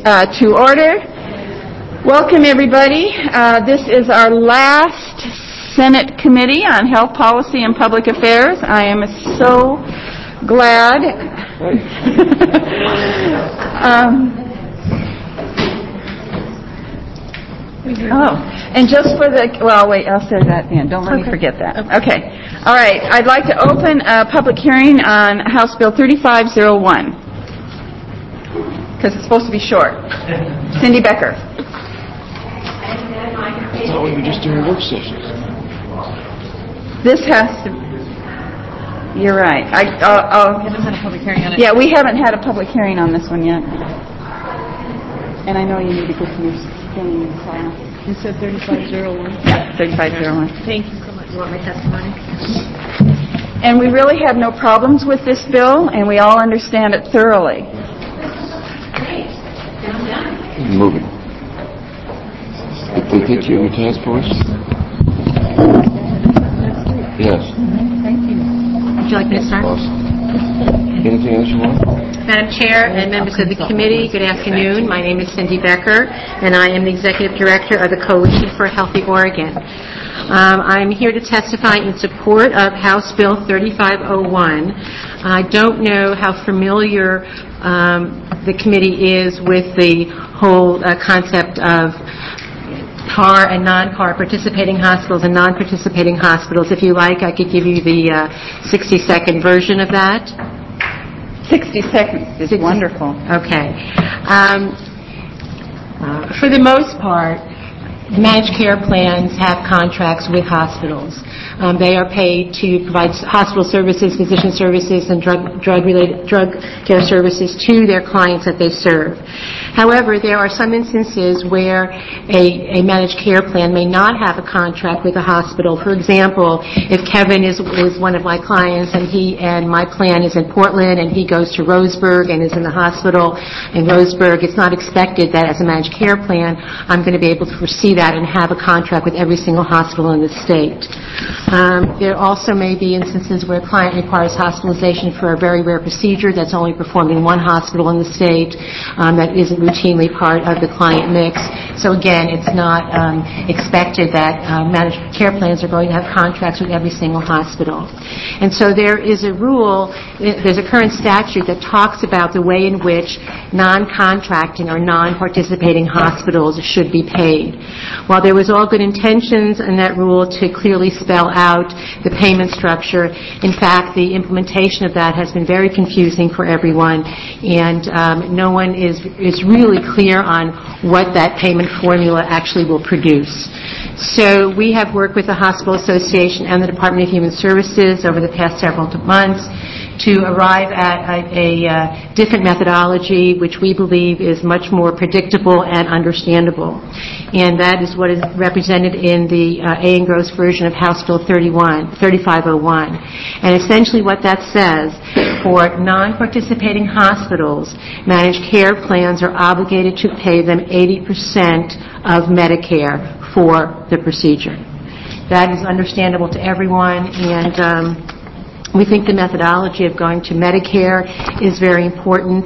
to order. Welcome, everybody. This is our last Senate Committee on Health Policy and Public Affairs. I am so glad. And just for the, well, wait, I'll say that then. Don't let me forget that. Okay. All right. I'd like to open a public hearing on House Bill 3501 because it's supposed to be short. Cindy Becker. I thought we were just doing work sessions. This has to. You're right. We haven't had a public hearing on it. Yeah, we haven't had a public hearing on this one yet. And I know you need to get to your thing. You said 3501? Yeah, 3501. Thank you so much. You want my testimony? And we really have no problems with this bill, and we all understand it thoroughly. Great. Moving. Did they get you in the task force? Yes. Thank you. Would you like me to start? Awesome. Anything else you want? Madam Chair and members of the committee, good afternoon. My name is Cindy Becker, and I am the Executive Director of the Coalition for a Healthy Oregon. I'm here to testify in support of House Bill 3501. I don't know how familiar the committee is with the whole concept of CAR and non-CAR, participating hospitals and non-participating hospitals. If you like, I could give you the 60-second version of that. 60 seconds is wonderful. Okay. For the most part, managed care plans have contracts with hospitals. They are paid to provide hospital services, physician services, and drug care services to their clients that they serve. However, there are some instances where a managed care plan may not have a contract with a hospital. For example, if Kevin is one of my clients and my plan is in Portland and he goes to Roseburg and is in the hospital in Roseburg, it's not expected that as a managed care plan I'm going to be able to foresee that and have a contract with every single hospital in the state. There also may be instances where a client requires hospitalization for a very rare procedure that's only performed in one hospital in the state that isn't routinely part of the client mix. So again, it's not expected that managed care plans are going to have contracts with every single hospital. And so there is a rule, there's a current statute that talks about the way in which non-contracting or non-participating hospitals should be paid. While there was all good intentions in that rule to clearly spell out the payment structure, in fact, the implementation of that has been very confusing for everyone, and no one is really clear on what that payment formula actually will produce. So we have worked with the Hospital Association and the Department of Human Services over the past several months to arrive at a different methodology which we believe is much more predictable and understandable. And that is what is represented in the A. and Gross version of House Bill 3501. And essentially what that says, for non-participating hospitals, managed care plans are obligated to pay them 80% of Medicare for the procedure. That is understandable to everyone, and we think the methodology of going to Medicare is very important.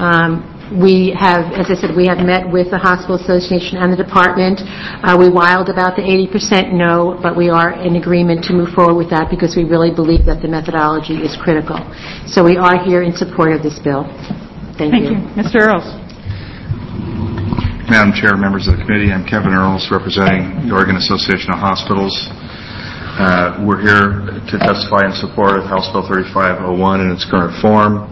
We have, as I said, we have met with the Hospital Association and the department. We wilded about the 80% no, but we are in agreement to move forward with that because we really believe that the methodology is critical. So we are here in support of this bill. Thank you. Mr. Earls. Madam Chair, members of the committee, I'm Kevin Earls, representing the Oregon Association of Hospitals. We're here to testify in support of House Bill 3501 in its current form.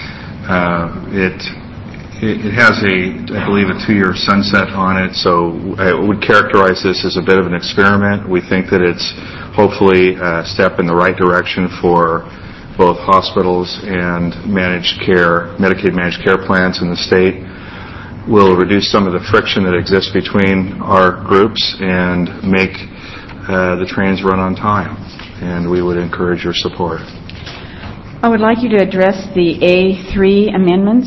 It has I believe, a 2-year sunset on it, so I would characterize this as a bit of an experiment. We think that it's hopefully a step in the right direction for both hospitals and Medicaid managed care plans in the state. Will reduce some of the friction that exists between our groups and make the trains run on time, and we would encourage your support. I would like you to address the A3 amendments.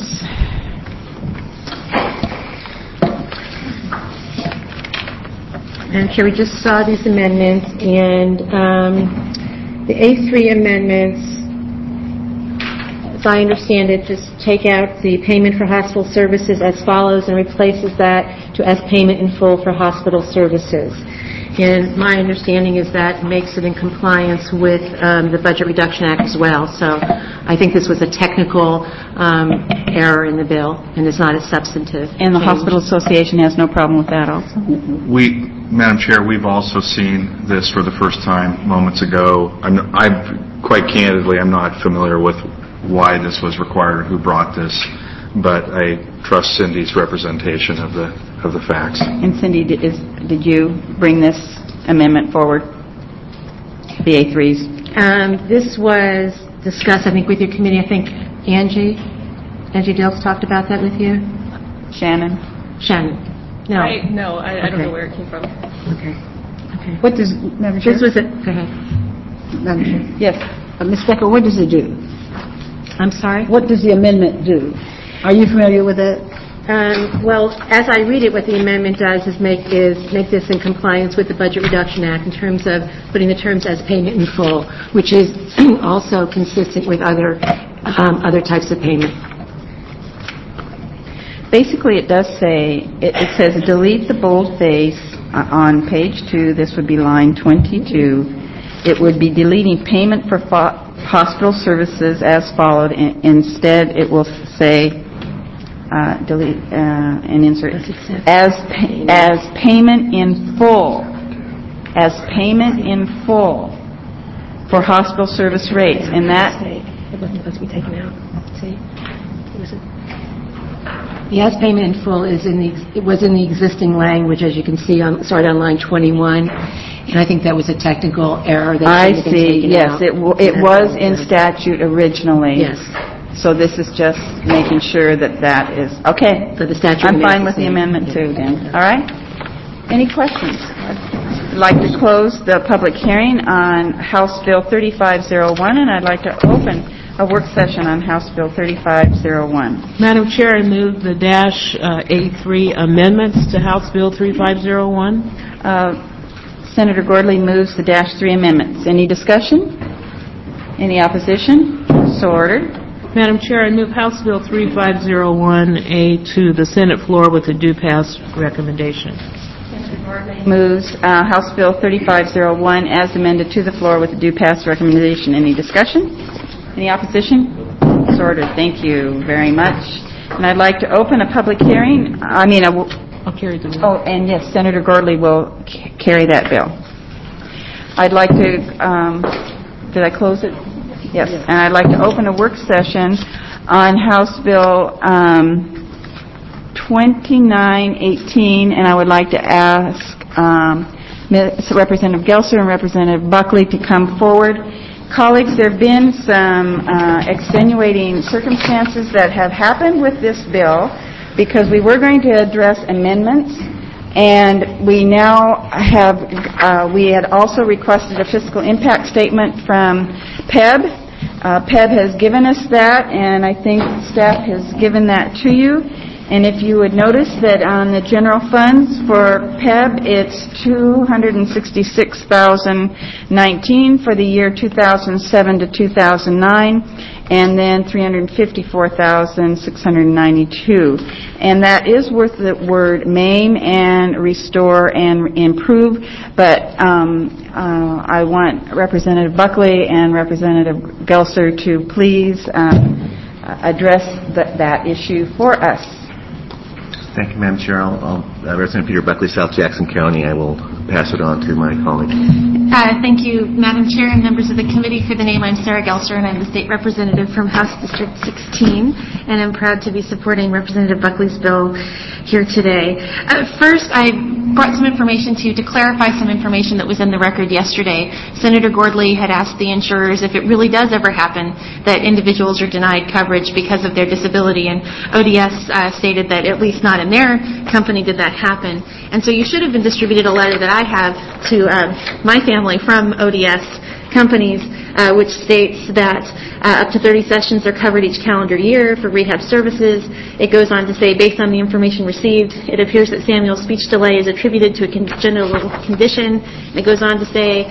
And here we just saw these amendments, and the A3 amendments as I understand it, just take out the payment for hospital services as follows and replaces that to as payment in full for hospital services. And my understanding is that makes it in compliance with the Budget Reduction Act as well. So I think this was a technical error in the bill, and it's not a substantive And the change. Hospital Association has no problem with that also? Madam Chair, we've also seen this for the first time moments ago. Quite candidly, I'm not familiar with why this was required or who brought this, but I trust Cindy's representation of the facts. And Cindy, did you bring this amendment forward? BA3's? This was discussed, I think, with your committee. I think Angie Dilks talked about that with you. Shannon? No. I don't know where it came from. Okay. What does, Madam Chair? This was it. Go ahead. Madam Chair. Yes. Ms. Becker, what does it do? I'm sorry? What does the amendment do? Are you familiar with it? Well, as I read it, what the amendment does is make this in compliance with the Budget Reduction Act in terms of putting the terms as payment in full, which is also consistent with other types of payment. Basically, it does say, it says delete the boldface on page 2. This would be line 22. It would be deleting payment for hospital services as followed. Instead, it will say delete and insert as payment in full, as payment in full for hospital service rates, and that It wasn't supposed to be taken out. See? The as payment in full was in the existing language, as you can see, started on line 21, and I think that was a technical error that I should have been see. taken Yes, out. it was in statute originally. Yes. So this is just making sure that is okay. So the statute I'm remains fine the with the same. amendment too. Then, all right. Any questions? I'd like to close the public hearing on House Bill 3501, and I'd like to open a work session on House Bill 3501. Madam Chair, I move the -A3 amendments to House Bill 3501. Senator Gordley moves the -3 amendments. Any discussion? Any opposition? So ordered. Madam Chair, I move House Bill 3501A to the Senate floor with a due pass recommendation. Moves House Bill 3501 as amended to the floor with a due pass recommendation. Any discussion? Any opposition? So ordered. Thank you very much. And I'd like to open a public hearing. I'll carry the bill. Oh, and yes, Senator Gordley will carry that bill. I'd like to, did I close it? Yes. And I'd like to open a work session on House Bill 2918, and I would like to ask Representative Gelser and Representative Buckley to come forward. Colleagues, there have been some extenuating circumstances that have happened with this bill because we were going to address amendments, and we now have, we had also requested a fiscal impact statement from PEB. PEB has given us that, and I think staff has given that to you. And if you would notice that on the general funds for PEB, it's $266,019 for the year 2007 to 2009, and then $354,692. And that is worth the word maim and restore and improve, but I want Representative Buckley and Representative Gelser to please address that issue for us. Thank you, Madam Chair. Representative Peter Buckley, South Jackson County. I will pass it on to my colleague. Thank you, Madam Chair and members of the committee. For the name, I'm Sarah Gelser, and I'm the state representative from House District 16, and I'm proud to be supporting Representative Buckley's bill here today. First, I brought some information to clarify some information that was in the record yesterday. Senator Gordley had asked the insurers if it really does ever happen that individuals are denied coverage because of their disability, and ODS stated that at least not in their company did that happen. And so you should have been distributed a letter that I have to my family from ODS companies, which states that up to 30 sessions are covered each calendar year for rehab services. It goes on to say, based on the information received, it appears that Samuel's speech delay is attributed to a congenital condition. It goes on to say,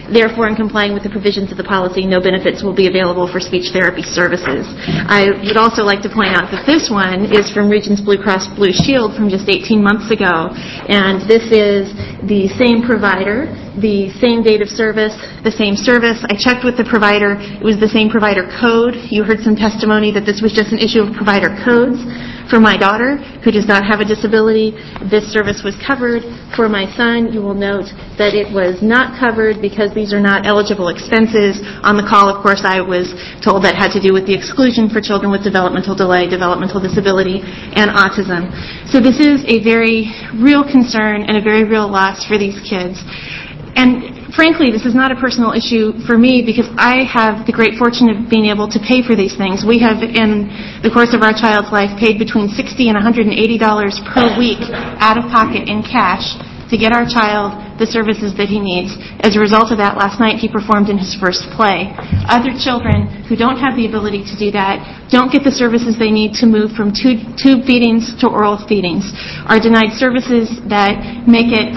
Therefore, in complying with the provisions of the policy, no benefits will be available for speech therapy services. I would also like to point out that this one is from Regions Blue Cross Blue Shield from just 18 months ago, and this is the same provider, the same date of service, the same service. I checked with the provider. It was the same provider code. You heard some testimony that this was just an issue of provider codes. For my daughter, who does not have a disability, this service was covered. For my son, you will note that it was not covered because these are not eligible expenses. On the call, of course, I was told that had to do with the exclusion for children with developmental delay, developmental disability, and autism. So this is a very real concern and a very real loss for these kids. And frankly, this is not a personal issue for me because I have the great fortune of being able to pay for these things. We have, in the course of our child's life, paid between $60 and $180 per week out of pocket in cash to get our child the services that he needs. As a result of that, last night he performed in his first play. Other children who don't have the ability to do that, don't get the services they need to move from tube feedings to oral feedings, are denied services that make it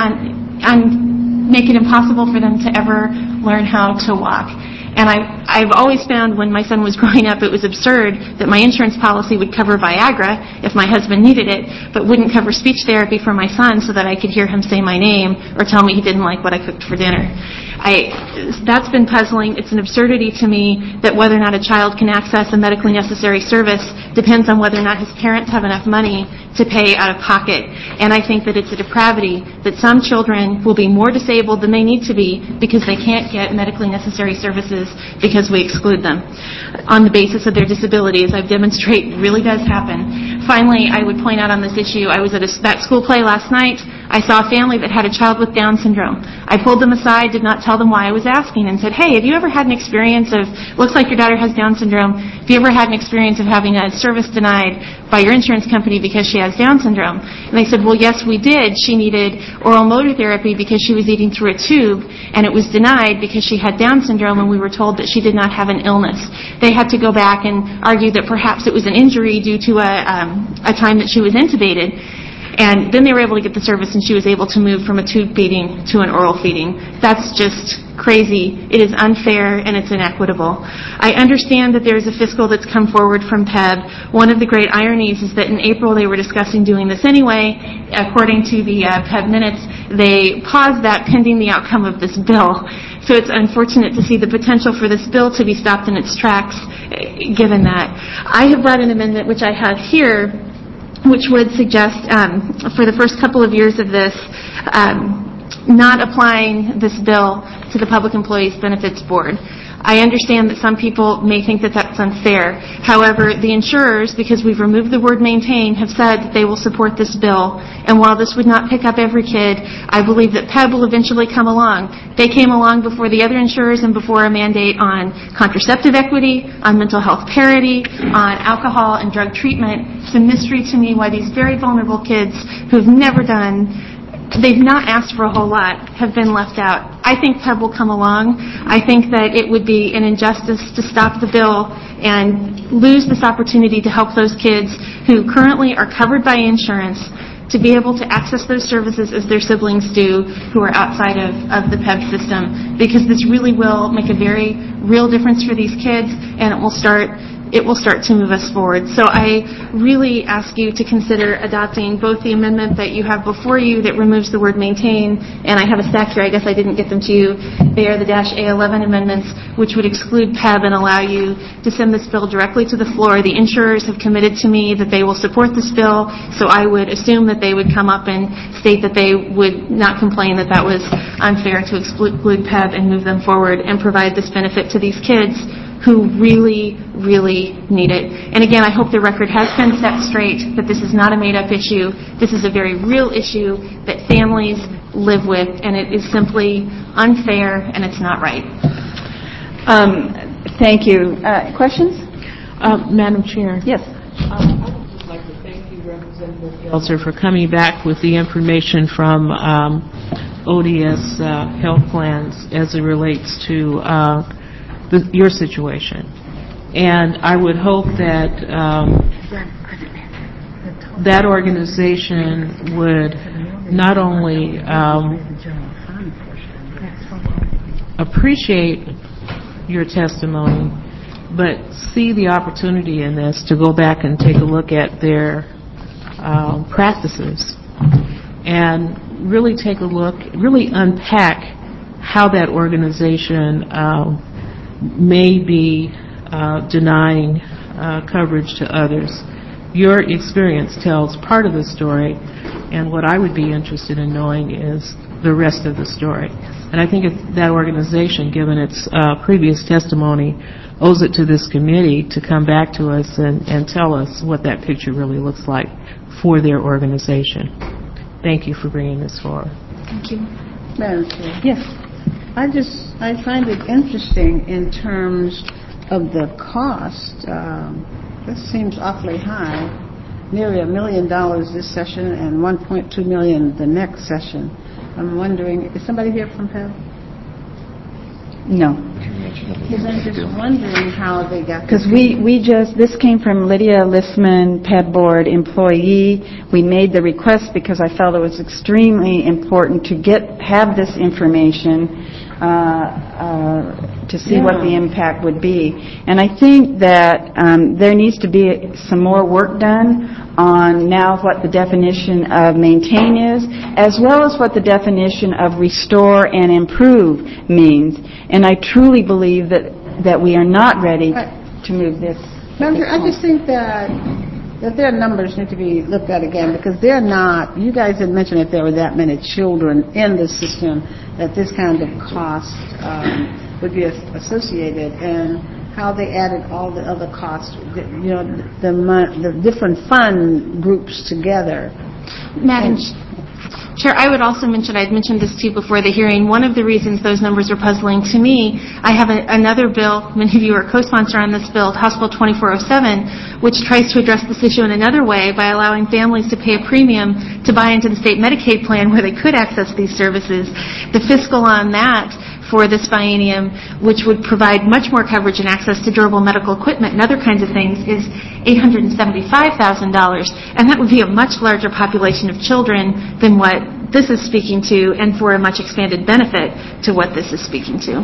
impossible for them to ever learn how to walk. And I've always found when my son was growing up, it was absurd that my insurance policy would cover Viagra if my husband needed it, but wouldn't cover speech therapy for my son so that I could hear him say my name or tell me he didn't like what I cooked for dinner. That's been puzzling. It's an absurdity to me that whether or not a child can access a medically necessary service depends on whether or not his parents have enough money to pay out of pocket. And I think that it's a depravity that some children will be more disabled than they need to be because they can't get medically necessary services because we exclude them on the basis of their disability, as I've demonstrated really does happen. Finally, I would point out on this issue, I was at that school play last night. I saw a family that had a child with Down syndrome. I pulled them aside, did not tell them why I was asking, and said, hey, have you ever had an experience of, looks like your daughter has Down syndrome, have you ever had an experience of having a service denied by your insurance company because she has Down syndrome? And they said, well, yes, we did. She needed oral motor therapy because she was eating through a tube, and it was denied because she had Down syndrome, and we were told that she did not have an illness. They had to go back and argue that perhaps it was an injury due to a time that she was intubated. And then they were able to get the service, and she was able to move from a tube feeding to an oral feeding. That's just crazy. It is unfair, and it's inequitable. I understand that there is a fiscal that's come forward from PEB. One of the great ironies is that in April they were discussing doing this anyway. According to the PEB minutes, they paused that pending the outcome of this bill. So it's unfortunate to see the potential for this bill to be stopped in its tracks, given that. I have brought an amendment, which I have here, which would suggest for the first couple of years of this, not applying this bill to the Public Employees Benefits Board. I understand that some people may think that that's unfair. However, the insurers, because we've removed the word maintain, have said that they will support this bill. And while this would not pick up every kid, I believe that PEB will eventually come along. They came along before the other insurers and before a mandate on contraceptive equity, on mental health parity, on alcohol and drug treatment. It's a mystery to me why these very vulnerable kids who've never they've not asked for a whole lot, have been left out. I think PEB will come along. I think that it would be an injustice to stop the bill and lose this opportunity to help those kids who currently are covered by insurance to be able to access those services as their siblings do who are outside of the PEB system, because this really will make a very real difference for these kids, and it will start to move us forward. So I really ask you to consider adopting both the amendment that you have before you that removes the word maintain, and I have a stack here, I guess I didn't get them to you. They are the -A11 amendments, which would exclude PEB and allow you to send this bill directly to the floor. The insurers have committed to me that they will support this bill, so I would assume that they would come up and state that they would not complain that that was unfair to exclude PEB and move them forward and provide this benefit to these kids who really, really need it. And again, I hope the record has been set straight that this is not a made-up issue. This is a very real issue that families live with, and it is simply unfair, and it's not right. Thank you. Questions? Madam Chair. Yes. I would just like to thank you, Representative Gelser, for coming back with the information from ODS health plans as it relates to your situation. And I would hope that that organization would not only appreciate your testimony, but see the opportunity in this to go back and take a look at their practices and really take a look, really unpack how that organization may be denying coverage to others. Your experience tells part of the story, and what I would be interested in knowing is the rest of the story. And I think that organization, given its previous testimony, owes it to this committee to come back to us and tell us what that picture really looks like for their organization. Thank you for bringing this forward. Thank you. Madam Chair. Yes. I find it interesting in terms of the cost. This seems awfully high. Nearly $1 million this session and $1.2 million the next session. I'm wondering, is somebody here from PEB? No. Because I'm just wondering how they got Because this came from Lydia Listman, PEB board employee. We made the request because I felt it was extremely important to have this information to see what the impact would be. And I think that there needs to be some more work done on now what the definition of maintain is, as well as what the definition of restore and improve means. And I truly believe that we are not ready to move this. I just think that their numbers need to be looked at again, because they're not, you guys had mentioned if there were that many children in the system, that this kind of cost would be associated, and how they added all the other costs, the different fund groups together. Madam Chair, I would also mention, I'd mentioned this to you before the hearing, one of the reasons those numbers are puzzling to me, I have another bill, many of you are co-sponsor on this bill, House Bill 2407, which tries to address this issue in another way by allowing families to pay a premium to buy into the state Medicaid plan where they could access these services. The fiscal on that for this biennium, which would provide much more coverage and access to durable medical equipment and other kinds of things, is $875,000. And that would be a much larger population of children than what this is speaking to, and for a much expanded benefit to what this is speaking to.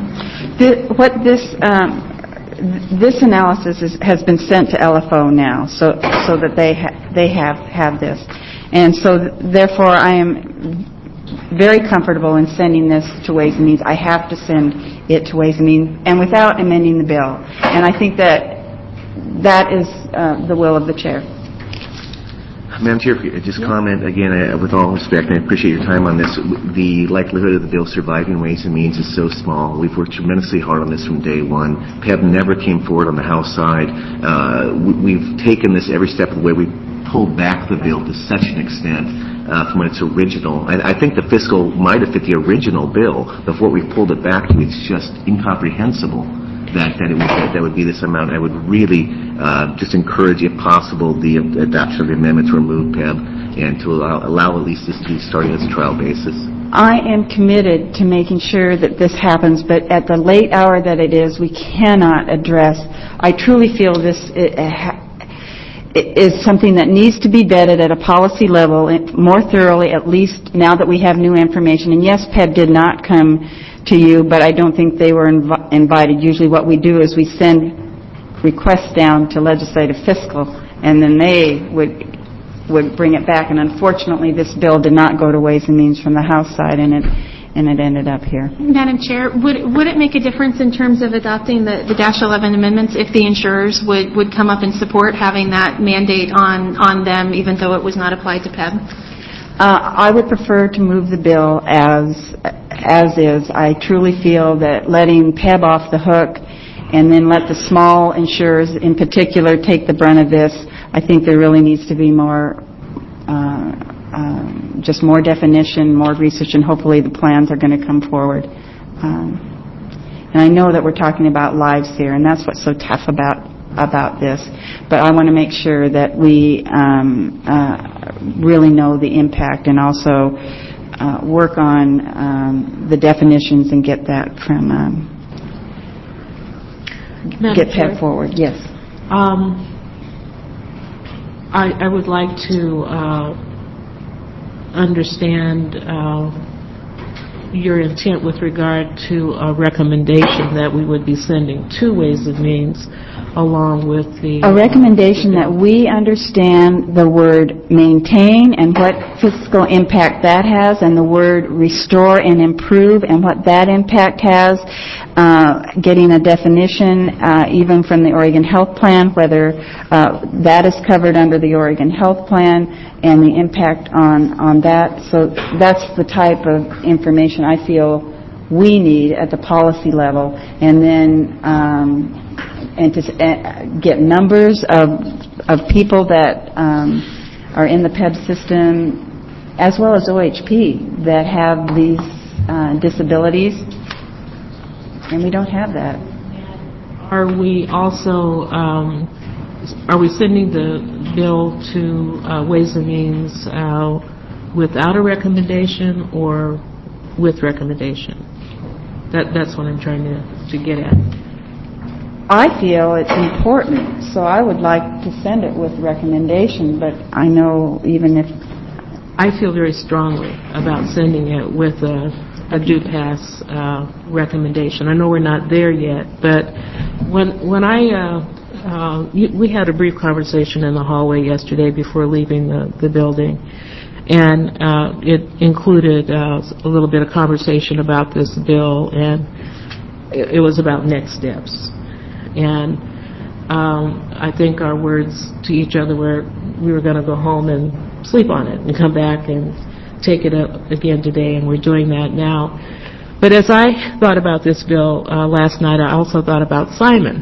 This analysis has been sent to LFO now, so that they have this. And so therefore I am very comfortable in sending this to Ways and Means. I have to send it to Ways and Means, and without amending the bill. And I think that is the will of the chair. Madam Chair, just comment again, with all respect, and I appreciate your time on this. The likelihood of the bill surviving Ways and Means is so small. We've worked tremendously hard on this from day one. PEB never came forward on the House side. We've taken this every step of the way. We pulled back the bill to such an extent from its original. I think the fiscal might have fit the original bill. Before we pulled it back to, it's just incomprehensible that would be this amount. I would really just encourage, if possible, the adoption of the amendment to remove PEB and to allow at least this to be starting as a trial basis. I am committed to making sure that this happens, but at the late hour that it is, we cannot address. I truly feel this is something that needs to be vetted at a policy level more thoroughly, at least now that we have new information. And yes, PEB did not come to you, but I don't think they were invited. Usually what we do is we send requests down to legislative fiscal, and then they would bring it back. And unfortunately, this bill did not go to Ways and Means from the House side, and it ended up here. Madam Chair, would it make a difference in terms of adopting the Dash 11 amendments if the insurers would come up and support having that mandate on them, even though it was not applied to PEB? I would prefer to move the bill as is. I truly feel that letting PEB off the hook and then let the small insurers in particular take the brunt of this, I think there really needs to be more just more definition, more research, and hopefully the plans are going to come forward. And I know that we're talking about lives here, and that's what's so tough about this. But I want to make sure that we really know the impact, and also work on the definitions and get that from get PEB forward. Yes. I would like to understand your intent with regard to a recommendation that we would be sending to Ways and Means along with the... A recommendation that we understand the word maintain and what fiscal impact that has, and the word restore and improve and what that impact has, getting a definition even from the Oregon Health Plan, whether that is covered under the Oregon Health Plan, and the impact on that. So that's the type of information I feel we need at the policy level, and then and to get numbers of people that are in the PEB system, as well as OHP, that have these disabilities, and we don't have that. Are we also, are we sending the bill to Ways and Means without a recommendation or with recommendation? That's what I'm trying to get at. I feel it's important, so I would like to send it with recommendation, but I know even if... I feel very strongly about sending it with a due pass recommendation. I know we're not there yet, but when we had a brief conversation in the hallway yesterday before leaving the building, and it included a little bit of conversation about this bill, and it was about next steps. And I think our words to each other were we were going to go home and sleep on it and come back and take it up again today, and we're doing that now. But as I thought about this bill last night, I also thought about Simon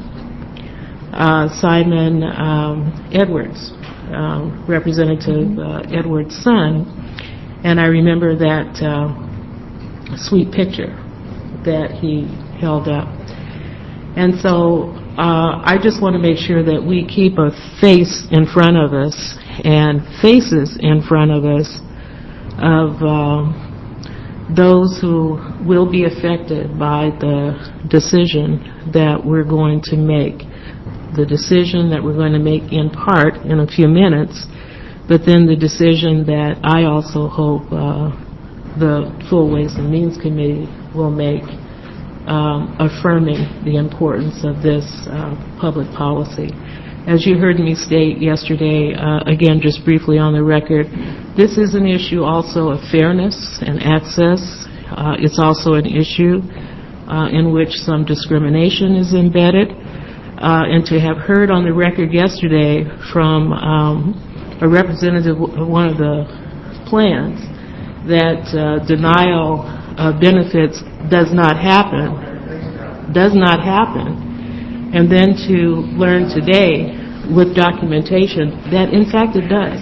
Edwards, Representative Edwards' son, and I remember that sweet picture that he held up. And so I just want to make sure that we keep a face in front of us and faces in front of us of those who will be affected by the decision that we're going to make. The decision that we're going to make in part in a few minutes, but then the decision that I also hope the full Ways and Means Committee will make, affirming the importance of this public policy. As you heard me state yesterday, again, just briefly on the record, this is an issue also of fairness and access. It's also an issue in which some discrimination is embedded. And to have heard on the record yesterday from a representative of one of the plans that denial of benefits does not happen, and then to learn today with documentation that in fact it does,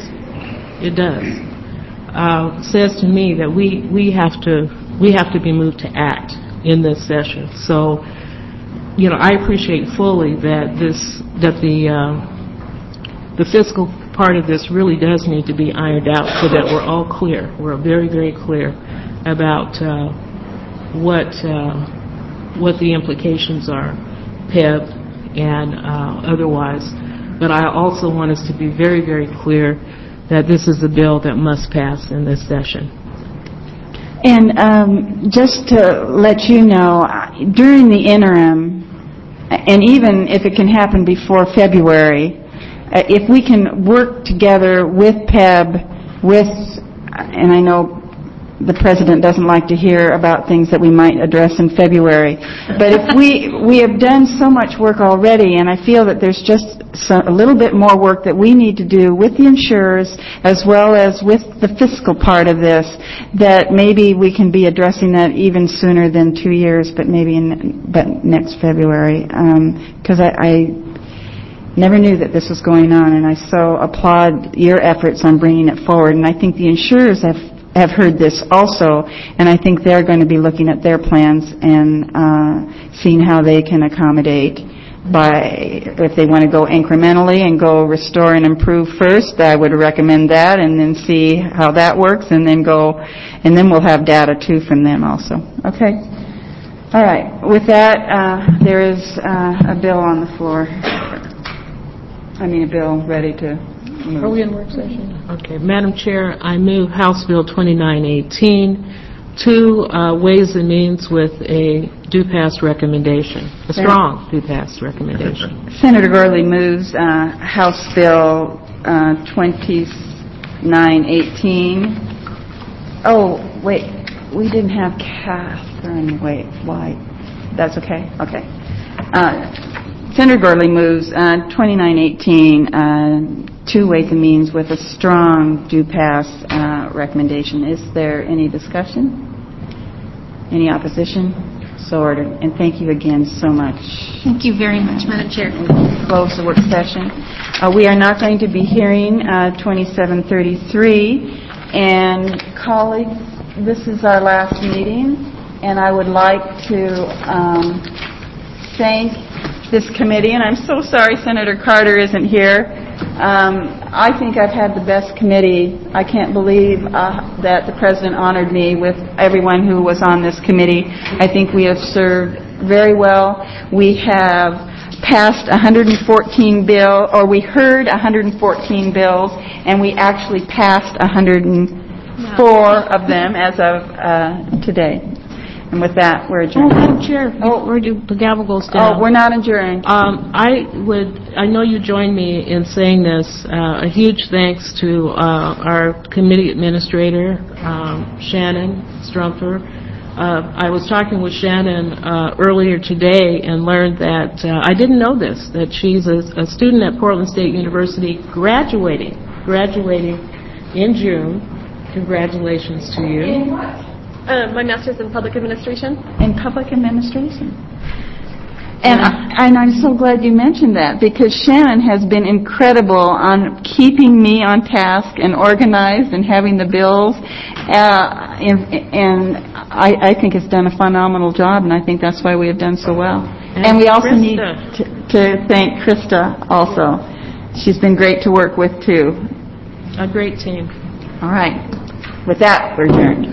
says to me that we have to be moved to act in this session. So, you know, I appreciate fully that the fiscal part of this really does need to be ironed out so that we're all clear. We're very, very clear about what the implications are, PEB and otherwise. But I also want us to be very, very clear that this is a bill that must pass in this session. And just to let you know, during the interim, and even if it can happen before February, if we can work together with PEB, and I know the President doesn't like to hear about things that we might address in February, but if we have done so much work already, and I feel that there's just a little bit more work that we need to do with the insurers as well as with the fiscal part of this, that maybe we can be addressing that even sooner than 2 years, but maybe next February, because I never knew that this was going on, and I so applaud your efforts on bringing it forward, and I think the insurers have heard this also, and I think they're going to be looking at their plans and seeing how they can accommodate if they want to go incrementally and go restore and improve first. I would recommend that, and then see how that works, and then we'll have data too from them also. Okay. All right. With that, there is a bill on the floor. A bill ready to move. Are we in work session? Okay. Madam Chair, I move House Bill 2918, two Ways and Means with a do-pass recommendation, a strong do-pass recommendation. Senator Gurley moves House Bill 2918. Oh, wait, we didn't have Catherine White. That's okay? Okay. Senator Gurley moves 2918, two Ways and Means with a strong do-pass recommendation. Is there any discussion? Any opposition? So ordered. And thank you again so much. Thank you very much, Madam Chair. Close the work session. We are not going to be hearing 2733. And colleagues, this is our last meeting, and I would like to thank this committee, and I'm so sorry Senator Carter isn't here. I think I've had the best committee. I can't believe that the President honored me with everyone who was on this committee. I think we have served very well. We have passed 114 bills, or we heard 114 bills, and we actually passed 104 of them as of today. And with that, we're adjourned. Madam Chair, the gavel goes down. Oh, we're not adjourned. I know you join me in saying this. A huge thanks to our committee administrator, Shannon Strumper. I was talking with Shannon earlier today and learned that I didn't know this, that she's a student at Portland State University graduating in June. Congratulations to you. In what? My master's in public administration. In public administration. And I'm so glad you mentioned that, because Shannon has been incredible on keeping me on task and organized and having the bills. And I think has done a phenomenal job, and I think that's why we have done so well. And we also need to thank Krista also. She's been great to work with, too. A great team. All right. With that, we're adjourned.